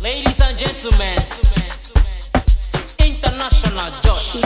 Ladies and gentlemen, international judge.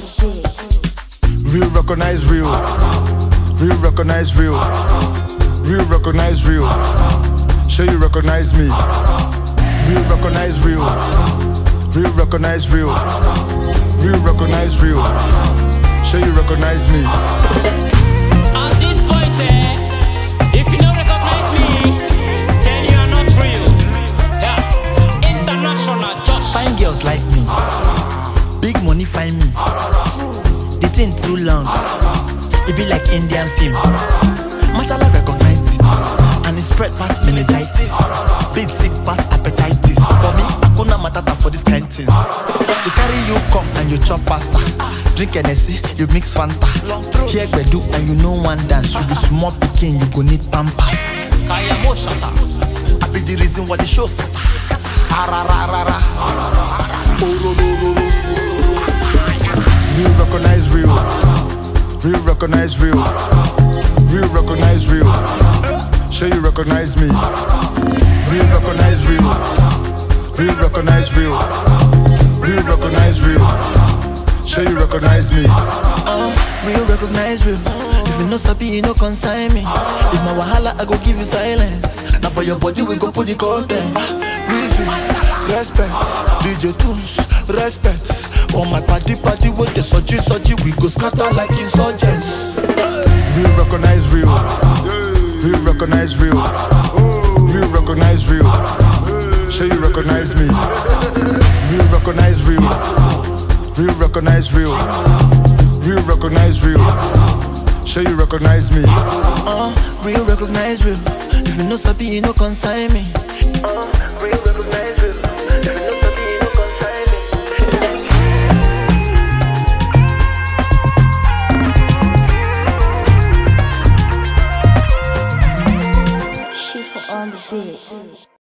Real recognize real. Real recognize real. Real recognize real. Sure you recognize me. Real recognize real. Real recognize real. Real recognize real. Sure you recognize me. At this point, if you don't recognize me, then you are not real. Yeah, international judge. Fine girls like me, big money find me. The thing too long, it be like Indian film. Machala recognize it, and it spread past meningitis. Big sick past appetitis. For me, Hakuna Matata for this kind things. You carry you come and you chop pasta. Drink Hennessy, you mix Fanta. Here Gbedu and you know one dance. You be small pikin, you go need Pampers. Kaya mo shata. I be the reason why the show scatter. Arararara. Real recognize real. Real recognize real. Real recognize real. Sure you recognize me. Real recognize real. Real recognize real. Real recognize real. Sure you recognize me. Real recognize real. If you no sabi, you no consign me. If my wahala, I go give you silence. Now for your body, we go put the content. Reason, respect, DJ Tunes, respect. On my party with the soji, we go scatter like insurgents. Real recognize real. Real recognize real. Real recognize real. Sure you recognize me. Real recognize real. Real recognize real. Real recognize real. Sure you recognize me. Real recognize real. If you no sabi, you no consign me. Real recognize real. If you no sabi, you no consign me. She for on the beat.